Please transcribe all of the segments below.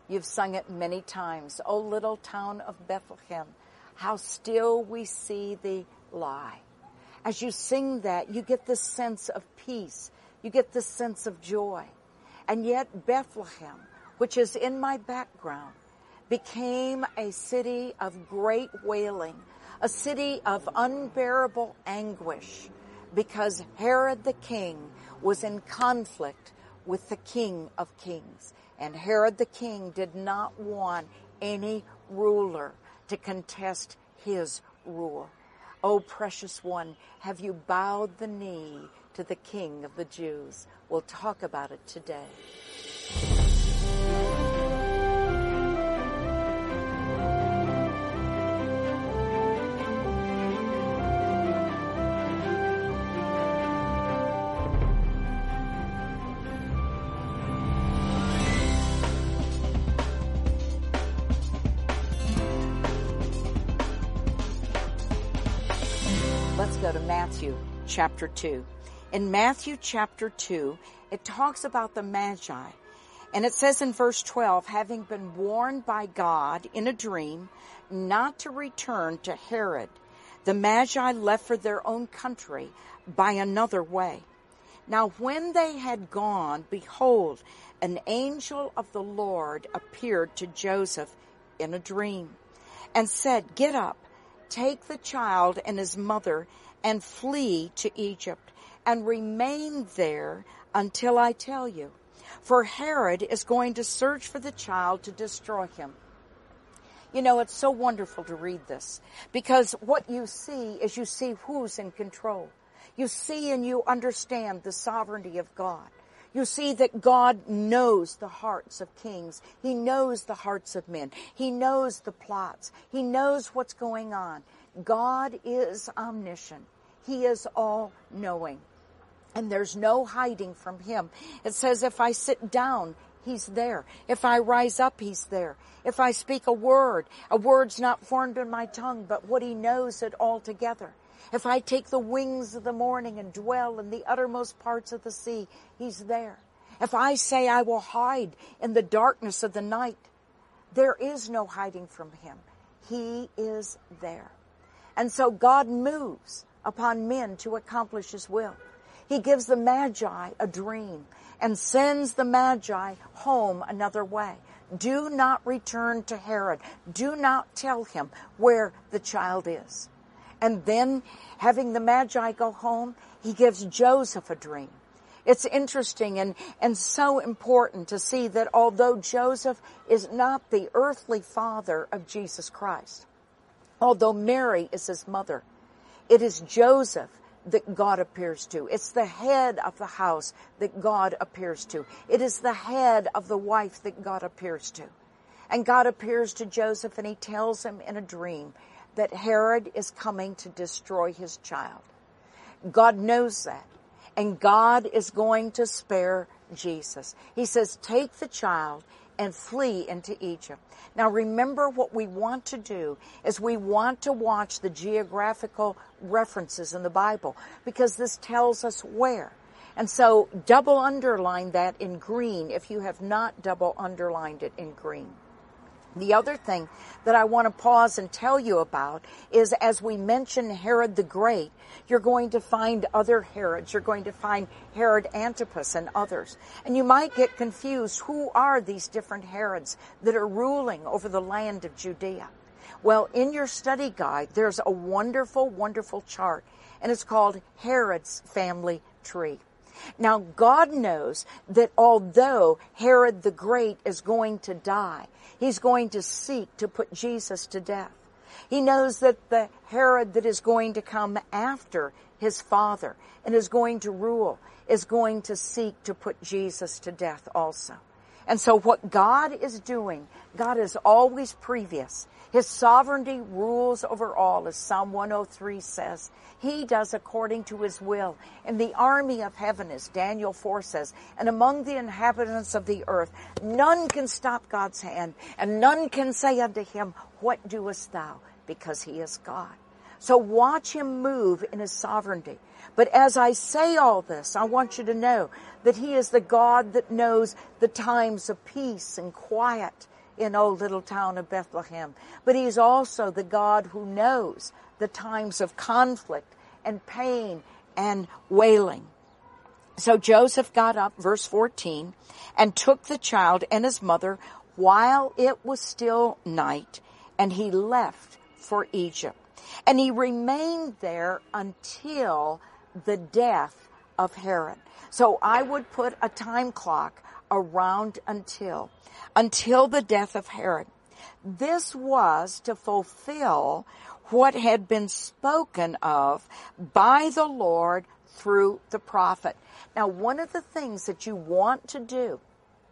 You've sung it many times. O little town of Bethlehem, how still we see thee lie. As you sing that, you get this sense of peace. You get this sense of joy. And yet Bethlehem, which is in my background, became a city of great wailing, a city of unbearable anguish, because Herod the king was in conflict with the King of Kings. And Herod the king did not want any ruler to contest his rule. Oh, precious one, have you bowed the knee to the King of the Jews? We'll talk about it today. Let's go to Matthew chapter 2. In Matthew chapter 2, it talks about the Magi. And it says in verse 12, having been warned by God in a dream not to return to Herod, the Magi left for their own country by another way. Now when they had gone, behold, an angel of the Lord appeared to Joseph in a dream and said, get up, take the child and his mother and flee to Egypt and remain there until I tell you. For Herod is going to search for the child to destroy him. You know, it's so wonderful to read this because what you see is you see who's in control. You see and you understand the sovereignty of God. You see that God knows the hearts of kings. He knows the hearts of men. He knows the plots. He knows what's going on. God is omniscient. He is all-knowing. And there's no hiding from him. It says, if I sit down, he's there. If I rise up, he's there. If I speak a word's not formed in my tongue, but what he knows it altogether. If I take the wings of the morning and dwell in the uttermost parts of the sea, he's there. If I say I will hide in the darkness of the night, there is no hiding from him. He is there. And so God moves upon men to accomplish his will. He gives the Magi a dream and sends the Magi home another way. Do not return to Herod. Do not tell him where the child is. And then, having the Magi go home, he gives Joseph a dream. It's interesting and so important to see that although Joseph is not the earthly father of Jesus Christ, although Mary is his mother, it is Joseph that God appears to. It's the head of the house that God appears to. It is the head of the wife that God appears to. And God appears to Joseph and he tells him in a dream that Herod is coming to destroy his child. God knows that. And God is going to spare Jesus. He says, take the child and flee into Egypt. Now remember, what we want to do is we want to watch the geographical references in the Bible because this tells us where. And so double underline that in green if you have not double underlined it in green. The other thing that I want to pause and tell you about is, as we mention Herod the Great, you're going to find other Herods. You're going to find Herod Antipas and others. And you might get confused. Who are these different Herods that are ruling over the land of Judea? Well, in your study guide, there's a wonderful, wonderful chart, and it's called Herod's Family Tree. Now, God knows that although Herod the Great is going to die, he's going to seek to put Jesus to death. He knows that the Herod that is going to come after his father and is going to rule is going to seek to put Jesus to death also. And so what God is doing, God is always previous. His sovereignty rules over all, as Psalm 103 says. He does according to his will. In the army of heaven, as Daniel 4 says, and among the inhabitants of the earth, none can stop God's hand, and none can say unto him, what doest thou? Because he is God. So watch him move in his sovereignty. But as I say all this, I want you to know that he is the God that knows the times of peace and quiet in old little town of Bethlehem. But he's also the God who knows the times of conflict and pain and wailing. So Joseph got up, verse 14, and took the child and his mother while it was still night, and he left for Egypt. And he remained there until the death of Herod. So I would put a time clock around until the death of Herod. This was to fulfill what had been spoken of by the Lord through the prophet. Now, one of the things that you want to do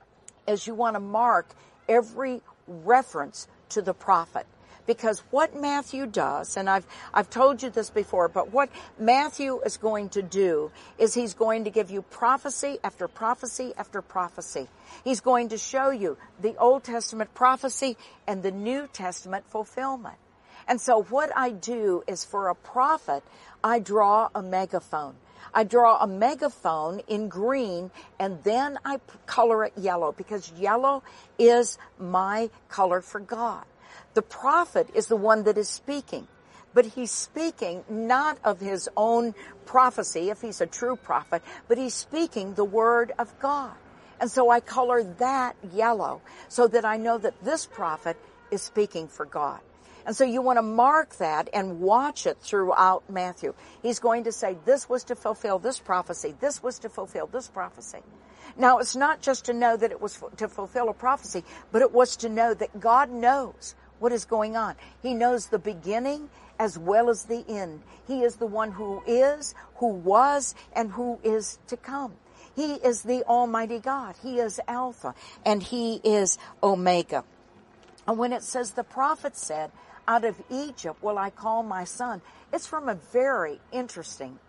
is you want to mark every reference to the prophet. Because what Matthew does, and I've told you this before, but what Matthew is going to do is he's going to give you prophecy after prophecy after prophecy. He's going to show you the Old Testament prophecy and the New Testament fulfillment. And so what I do is, for a prophet, I draw a megaphone. I draw a megaphone in green, and then I color it yellow, because yellow is my color for God. The prophet is the one that is speaking, but he's speaking not of his own prophecy, if he's a true prophet, but he's speaking the word of God. And so I color that yellow so that I know that this prophet is speaking for God. And so you want to mark that and watch it throughout Matthew. He's going to say, this was to fulfill this prophecy. This was to fulfill this prophecy. Now, it's not just to know that it was to fulfill a prophecy, but it was to know that God knows what is going on. He knows the beginning as well as the end. He is the one who is, who was, and who is to come. He is the Almighty God. He is Alpha, and He is Omega. And when it says the prophet said, out of Egypt will I call my son, it's from a very interesting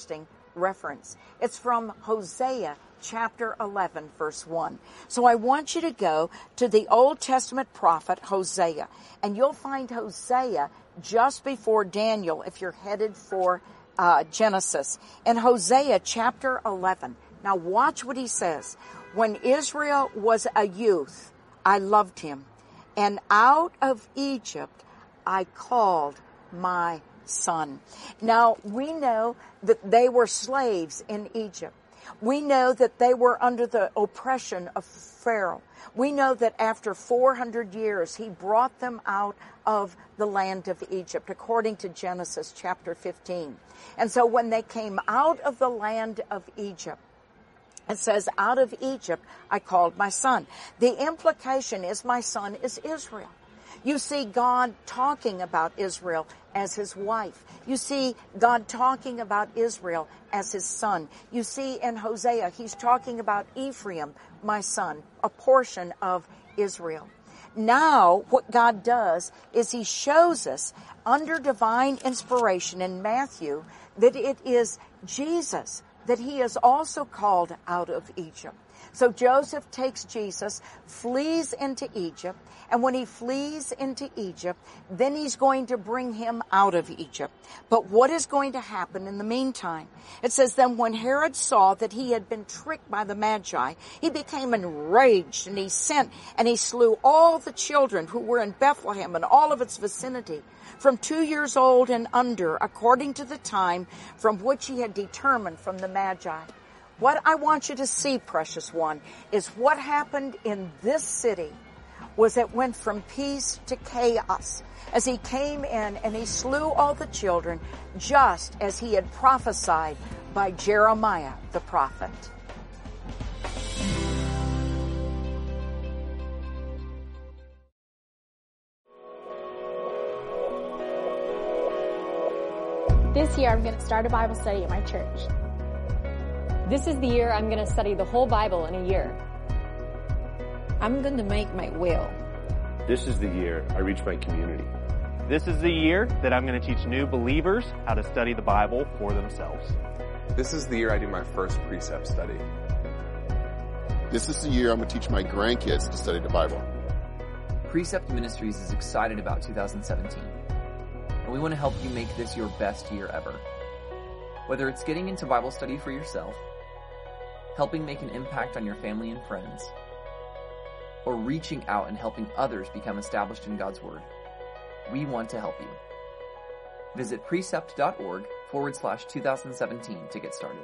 reference. It's from Hosea chapter 11, verse 1. So I want you to go to the Old Testament prophet Hosea, and you'll find Hosea just before Daniel if you're headed for Genesis. And Hosea chapter 11. Now watch what he says. When Israel was a youth, I loved him, and out of Egypt I called my son. Now, we know that they were slaves in Egypt. We know that they were under the oppression of Pharaoh. We know that after 400 years, he brought them out of the land of Egypt, according to Genesis chapter 15. And so when they came out of the land of Egypt, it says, out of Egypt, I called my son. The implication is my son is Israel. You see God talking about Israel as his wife. You see God talking about Israel as his son. You see in Hosea, he's talking about Ephraim, my son, a portion of Israel. Now, what God does is he shows us under divine inspiration in Matthew that it is Jesus that he is also called out of Egypt. So Joseph takes Jesus, flees into Egypt, and when he flees into Egypt, then he's going to bring him out of Egypt. But what is going to happen in the meantime? It says, then when Herod saw that he had been tricked by the Magi, he became enraged, and he sent and he slew all the children who were in Bethlehem and all of its vicinity, from 2 years old and under, according to the time from which he had determined from the Magi. What I want you to see, precious one, is what happened in this city was it went from peace to chaos as he came in and he slew all the children, just as he had prophesied by Jeremiah the prophet. This year I'm going to start a Bible study at my church. This is the year I'm going to study the whole Bible in a year. I'm going to make my will. This is the year I reach my community. This is the year that I'm going to teach new believers how to study the Bible for themselves. This is the year I do my first precept study. This is the year I'm going to teach my grandkids to study the Bible. Precept Ministries is excited about 2017. and we want to help you make this your best year ever. Whether it's getting into Bible study for yourself, helping make an impact on your family and friends, or reaching out and helping others become established in God's Word, we want to help you. Visit precept.org/2017 to get started.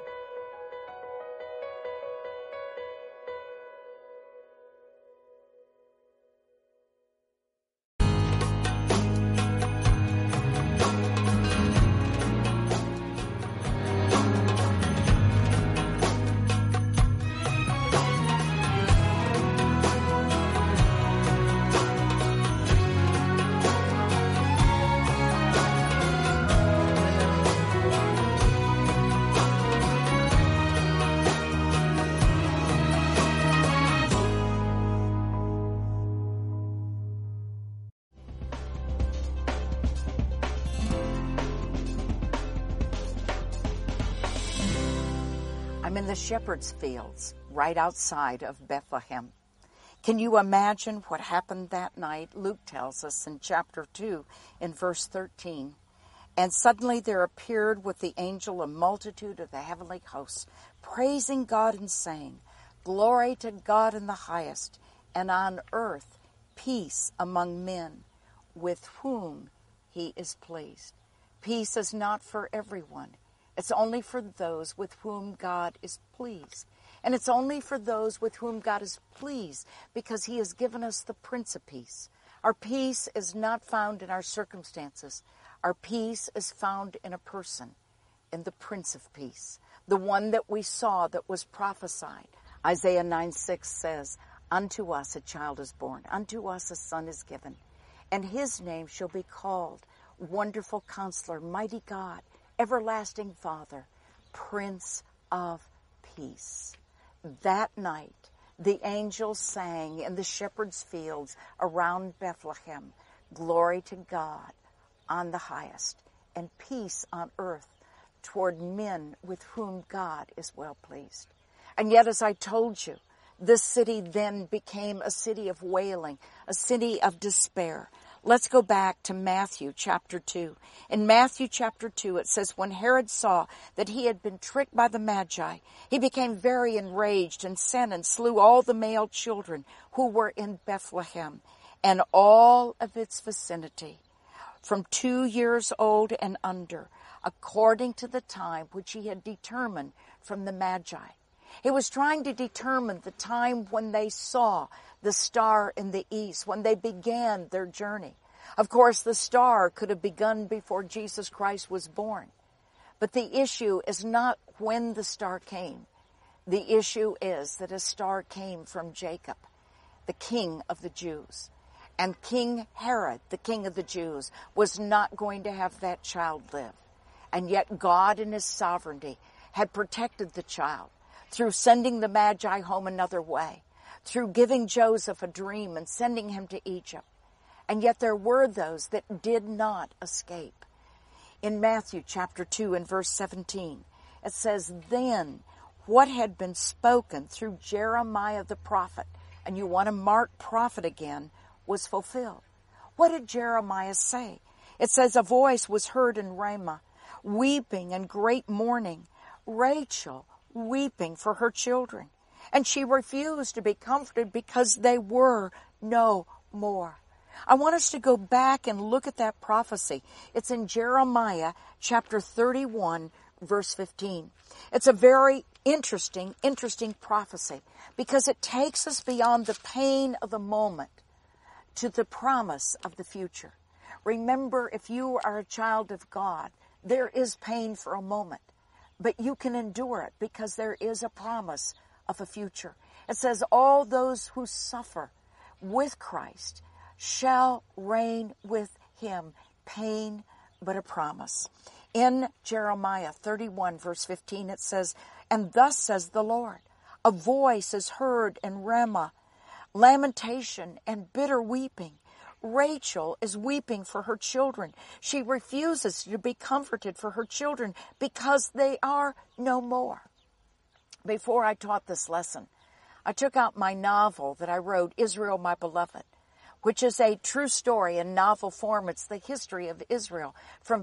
I'm in the shepherd's fields right outside of Bethlehem. Can you imagine what happened that night? Luke tells us in chapter 2 in verse 13. And suddenly there appeared with the angel a multitude of the heavenly hosts, praising God and saying, Glory to God in the highest, and on earth peace among men with whom he is pleased. Peace is not for everyone. It's only for those with whom God is pleased. And it's only for those with whom God is pleased because he has given us the Prince of Peace. Our peace is not found in our circumstances. Our peace is found in a person, in the Prince of Peace, the one that we saw that was prophesied. Isaiah 9:6 says, Unto us a child is born, unto us a son is given, and his name shall be called Wonderful Counselor, Mighty God, Everlasting Father, Prince of Peace. That night, the angels sang in the shepherd's fields around Bethlehem, Glory to God on the highest, and peace on earth toward men with whom God is well pleased. And yet, as I told you, this city then became a city of wailing, a city of despair. Let's go back to Matthew chapter 2. In Matthew chapter 2, it says, When Herod saw that he had been tricked by the Magi, he became very enraged and sent and slew all the male children who were in Bethlehem and all of its vicinity, from 2 years old and under, according to the time which he had determined from the Magi. He was trying to determine the time when they saw the star in the east, when they began their journey. Of course, the star could have begun before Jesus Christ was born. But the issue is not when the star came. The issue is that a star came from Jacob, the king of the Jews. And King Herod, the king of the Jews, was not going to have that child live. And yet God in his sovereignty had protected the child through sending the Magi home another way, through giving Joseph a dream and sending him to Egypt. And yet there were those that did not escape. In Matthew chapter 2 and verse 17, it says, Then what had been spoken through Jeremiah the prophet, and you want to mark prophet again, was fulfilled. What did Jeremiah say? It says, A voice was heard in Ramah, weeping and great mourning, Rachel weeping for her children. And she refused to be comforted because they were no more. I want us to go back and look at that prophecy. It's in Jeremiah chapter 31, verse 15. It's a very interesting prophecy because it takes us beyond the pain of the moment to the promise of the future. Remember, if you are a child of God, there is pain for a moment, but you can endure it because there is a promise of a future. It says, all those who suffer with Christ shall reign with him. Pain, but a promise. In Jeremiah 31, verse 15, it says, And thus says the Lord, a voice is heard in Ramah, lamentation and bitter weeping. Rachel is weeping for her children. She refuses to be comforted for her children because they are no more. Before I taught this lesson, I took out my novel that I wrote, Israel, My Beloved, which is a true story in novel form. It's the history of Israel from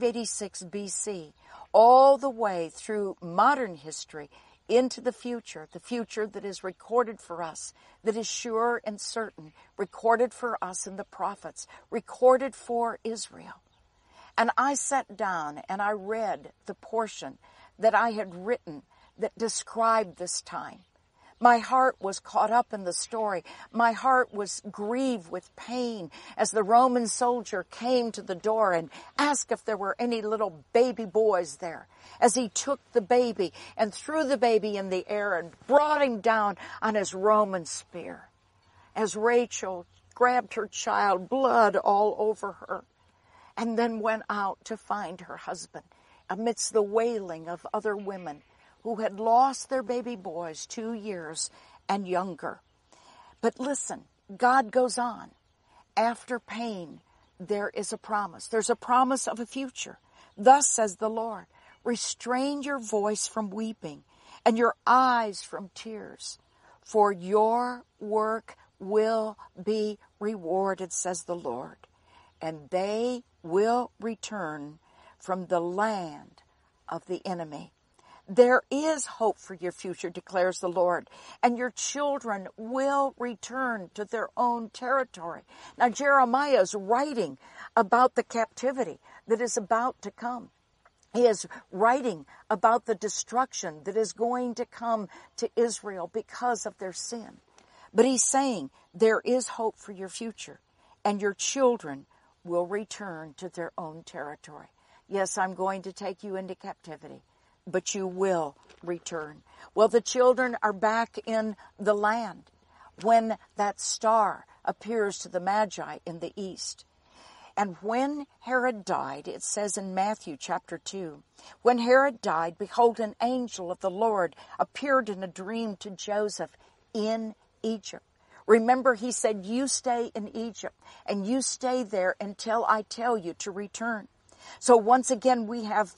586 BC all the way through modern history into the future that is recorded for us, that is sure and certain, recorded for us in the prophets, recorded for Israel. And I sat down and I read the portion that I had written that described this time. My heart was caught up in the story. My heart was grieved with pain as the Roman soldier came to the door and asked if there were any little baby boys there. As he took the baby and threw the baby in the air and brought him down on his Roman spear. As Rachel grabbed her child, blood all over her, and then went out to find her husband amidst the wailing of other women who had lost their baby boys 2 years and younger. But listen, God goes on. After pain, there is a promise. There's a promise of a future. Thus says the Lord, restrain your voice from weeping and your eyes from tears, for your work will be rewarded, says the Lord, and they will return from the land of the enemy. There is hope for your future, declares the Lord, and your children will return to their own territory. Now, Jeremiah is writing about the captivity that is about to come. He is writing about the destruction that is going to come to Israel because of their sin. But he's saying there is hope for your future, and your children will return to their own territory. Yes, I'm going to take you into captivity, but you will return. Well, the children are back in the land when that star appears to the Magi in the east. And when Herod died, it says in Matthew chapter 2, when Herod died, behold, an angel of the Lord appeared in a dream to Joseph in Egypt. Remember, he said, you stay in Egypt, and you stay there until I tell you to return. So once again, we have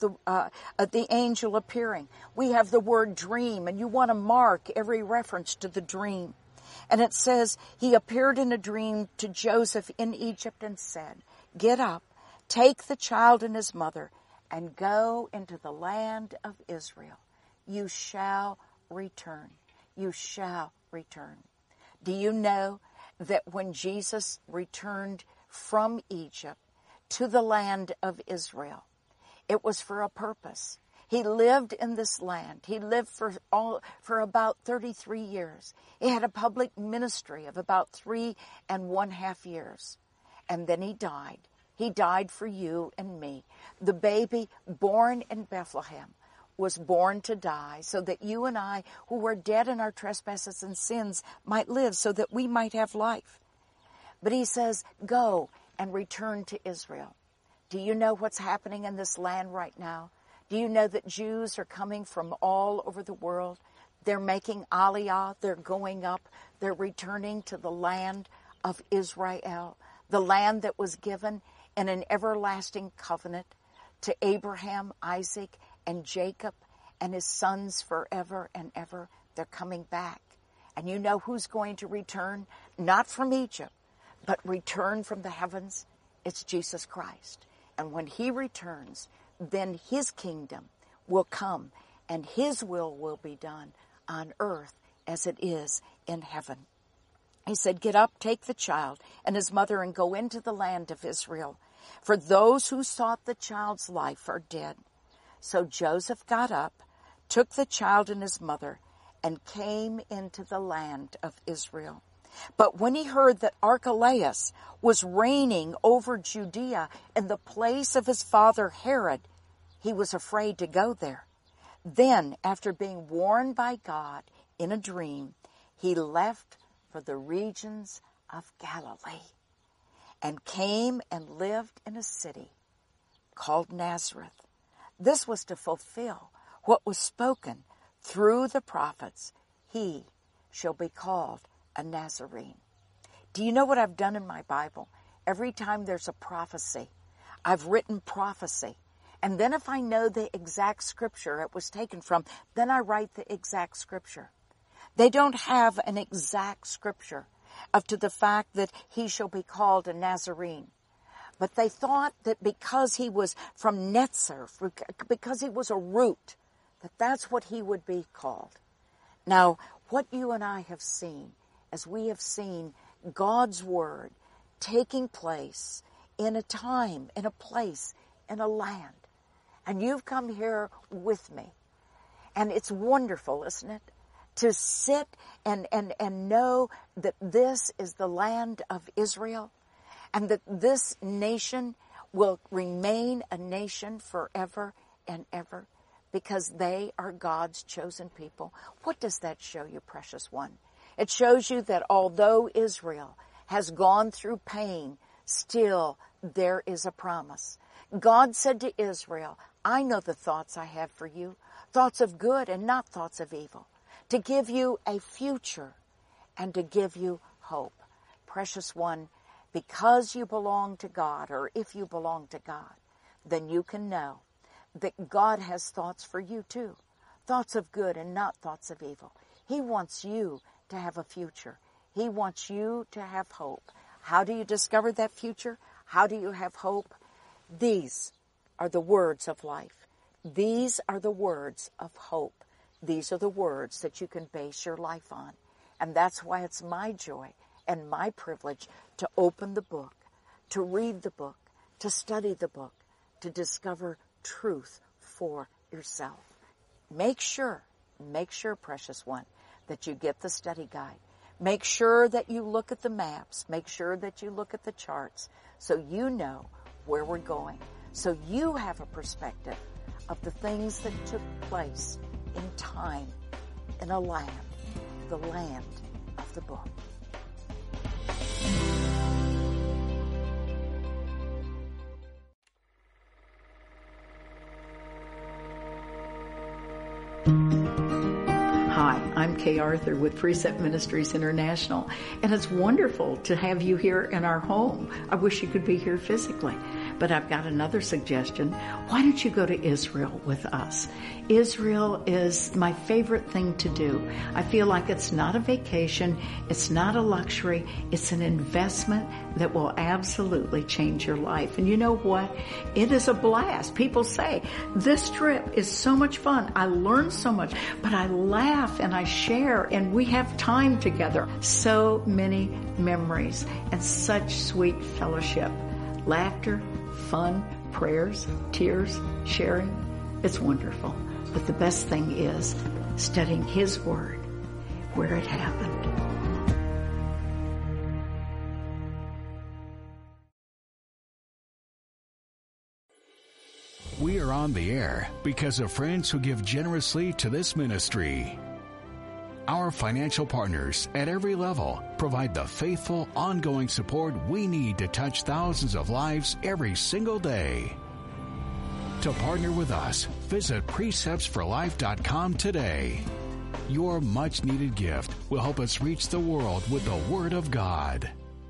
the angel appearing. We have the word dream, and you want to mark every reference to the dream. And it says, he appeared in a dream to Joseph in Egypt and said, get up, take the child and his mother, and go into the land of Israel. You shall return. You shall return. Do you know that when Jesus returned from Egypt to the land of Israel, it was for a purpose? He lived in this land. He lived for about 33 years. He had a public ministry of about 3.5 years. And then he died. He died for you and me. The baby born in Bethlehem was born to die so that you and I, who were dead in our trespasses and sins, might live, so that we might have life. But he says, go and return to Israel. Do you know what's happening in this land right now? Do you know that Jews are coming from all over the world? They're making Aliyah. They're going up. They're returning to the land of Israel, the land that was given in an everlasting covenant to Abraham, Isaac, and Jacob and his sons forever and ever. They're coming back. And you know who's going to return? Not from Egypt, but return from the heavens. It's Jesus Christ. And when he returns, then his kingdom will come and his will be done on earth as it is in heaven. He said, get up, take the child and his mother and go into the land of Israel. For those who sought the child's life are dead. So Joseph got up, took the child and his mother, and came into the land of Israel. But when he heard that Archelaus was reigning over Judea in the place of his father Herod, he was afraid to go there. Then, after being warned by God in a dream, he left for the regions of Galilee and came and lived in a city called Nazareth. This was to fulfill what was spoken through the prophets. He shall be called a Nazarene. Do you know what I've done in my Bible? Every time there's a prophecy, I've written prophecy. And then if I know the exact scripture it was taken from, then I write the exact scripture. They don't have an exact scripture. up to the fact that he shall be called a Nazarene. But they thought that because he was from Netzer, because he was a root, that that's what he would be called. Now, what you and I have seen, as we have seen God's Word taking place in a time, in a place, in a land, and you've come here with me, and it's wonderful, isn't it? To sit and know that this is the land of Israel, and that this nation will remain a nation forever and ever because they are God's chosen people. What does that show you, precious one? It shows you that although Israel has gone through pain, still there is a promise. God said to Israel, I know the thoughts I have for you, thoughts of good and not thoughts of evil, to give you a future and to give you hope. Precious one, because you belong to God, or if you belong to God, then you can know that God has thoughts for you too. Thoughts of good and not thoughts of evil. He wants you to have a future. He wants you to have hope. How do you discover that future? How do you have hope? These are the words of life. These are the words of hope. These are the words that you can base your life on. And that's why it's my joy and my privilege to open the book, to read the book, to study the book, to discover truth for yourself. Make sure, precious one, that you get the study guide. Make sure that you look at the maps. Make sure that you look at the charts so you know where we're going. So you have a perspective of the things that took place in time, in a land, the land of the book. Hi, I'm Kay Arthur with Precept Ministries International, and it's wonderful to have you here in our home. I wish you could be here physically, but I've got another suggestion. Why don't you go to Israel with us? Israel is my favorite thing to do. I feel like it's not a vacation, it's not a luxury, it's an investment that will absolutely change your life. And you know what? It is a blast. People say, this trip is so much fun. I learned so much, but I laugh and I share and we have time together. So many memories and such sweet fellowship. Laughter, fun, prayers, tears, sharing. It's wonderful. But the best thing is studying His Word where it happened. We are on the air because of friends who give generously to this ministry. Our financial partners at every level provide the faithful, ongoing support we need to touch thousands of lives every single day. To partner with us, visit preceptsforlife.com today. Your much-needed gift will help us reach the world with the Word of God.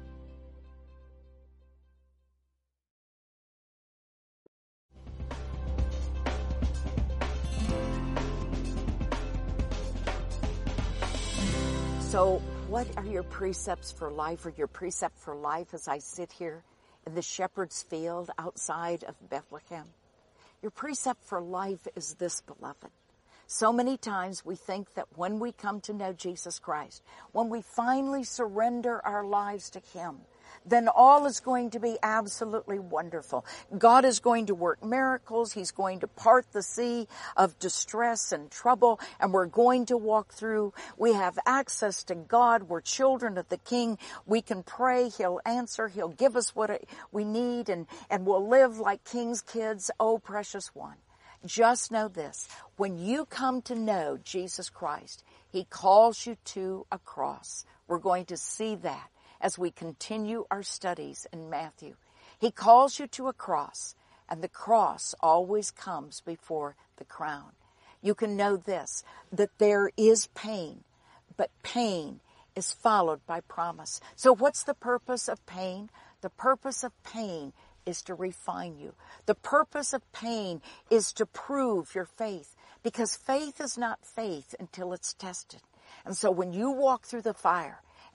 So what are your precepts for life, or your precept for life as I sit here in the shepherd's field outside of Bethlehem? Your precept for life is this, beloved. So many times we think that when we come to know Jesus Christ, when we finally surrender our lives to Him, then all is going to be absolutely wonderful. God is going to work miracles. He's going to part the sea of distress and trouble, and we're going to walk through. We have access to God. We're children of the King. We can pray. He'll answer. He'll give us what we need, and we'll live like King's kids. Oh, precious one. Just know this. When you come to know Jesus Christ, He calls you to a cross. We're going to see that as we continue our studies in Matthew. He calls you to a cross, and the cross always comes before the crown. You can know this, that there is pain, but pain is followed by promise. So what's the purpose of pain? The purpose of pain is to refine you. The purpose of pain is to prove your faith, because faith is not faith until it's tested. And so when you walk through the fire,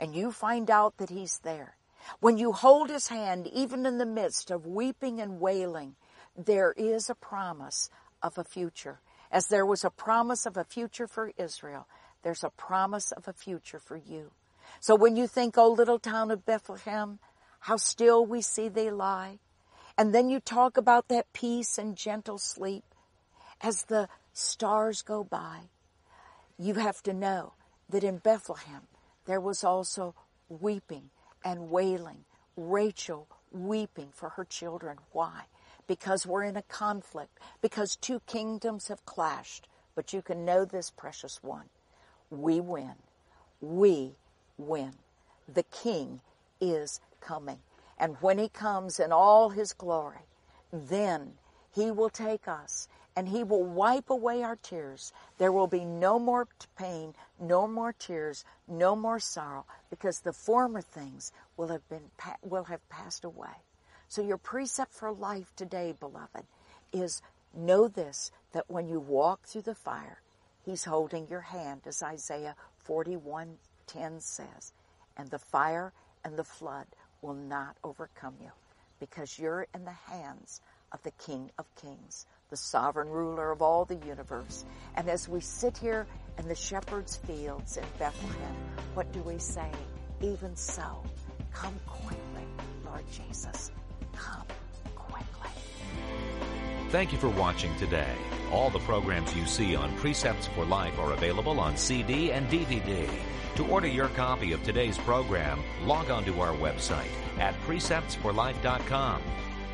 and you find out that He's there, when you hold His hand, even in the midst of weeping and wailing, there is a promise of a future. As there was a promise of a future for Israel, there's a promise of a future for you. So when you think, O little town of Bethlehem, how still we see they lie, and then you talk about that peace and gentle sleep as the stars go by, you have to know that in Bethlehem there was also weeping and wailing. Rachel weeping for her children. Why? Because we're in a conflict, because two kingdoms have clashed. But you can know this, precious one. We win. We win. The King is coming. And when He comes in all His glory, then He will take us and He will wipe away our tears. There will be no more pain, no more tears, no more sorrow, because the former things will have passed away. So your precept for life today, beloved, is know this, that when you walk through the fire, He's holding your hand, as Isaiah 41:10 says, and the fire and the flood will not overcome you, because you're in the hands of the King of Kings, the sovereign ruler of all the universe. And as we sit here in the shepherd's fields in Bethlehem, what do we say? Even so, come quickly, Lord Jesus, come quickly. Thank you for watching today. All the programs you see on Precepts for Life are available on CD and DVD. To order your copy of today's program, log on to our website at preceptsforlife.com.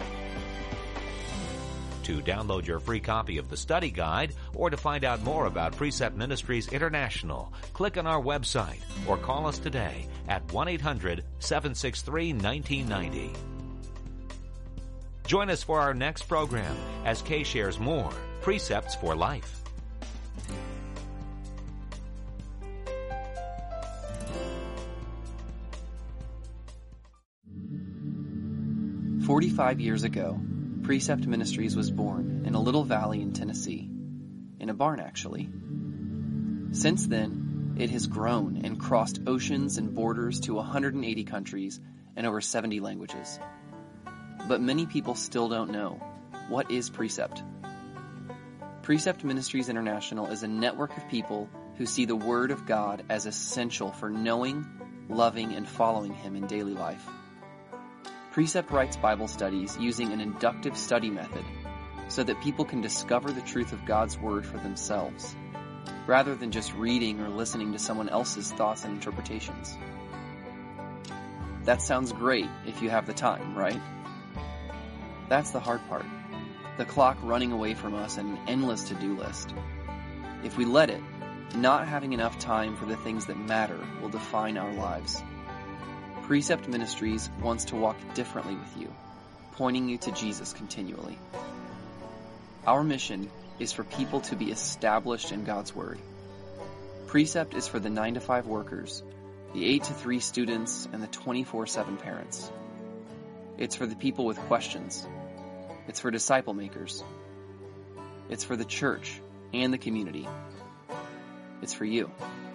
To download your free copy of the study guide or to find out more about Precept Ministries International, click on our website or call us today at 1-800-763-1990. Join us for our next program as Kay shares more Precepts for Life. 45 years ago, Precept Ministries was born in a little valley in Tennessee, in a barn actually. Since then, it has grown and crossed oceans and borders to 180 countries and over 70 languages. But many people still don't know, what is Precept? Precept Ministries International is a network of people who see the Word of God as essential for knowing, loving, and following Him in daily life. Precept writes Bible studies using an inductive study method so that people can discover the truth of God's Word for themselves, rather than just reading or listening to someone else's thoughts and interpretations. That sounds great if you have the time, right? That's the hard part. The clock running away from us and an endless to-do list. If we let it, not having enough time for the things that matter will define our lives. Precept Ministries wants to walk differently with you, pointing you to Jesus continually. Our mission is for people to be established in God's Word. Precept is for the 9-to-5 workers, the 8-to-3 students, and the 24/7 parents. It's for the people with questions. It's for disciple makers. It's for the church and the community. It's for you.